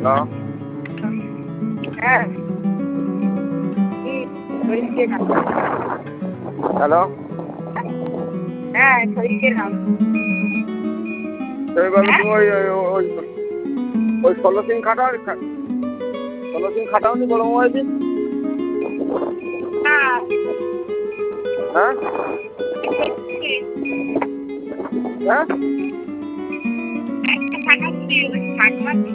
Hello. হ্যাঁ। Hello. হ্যাঁ, শরীর এবার তুমি ওই 16 সিম খাটাও 16 সিম খাটাওনি বড় মোবাইল দিন। হ্যাঁ হ্যাঁ।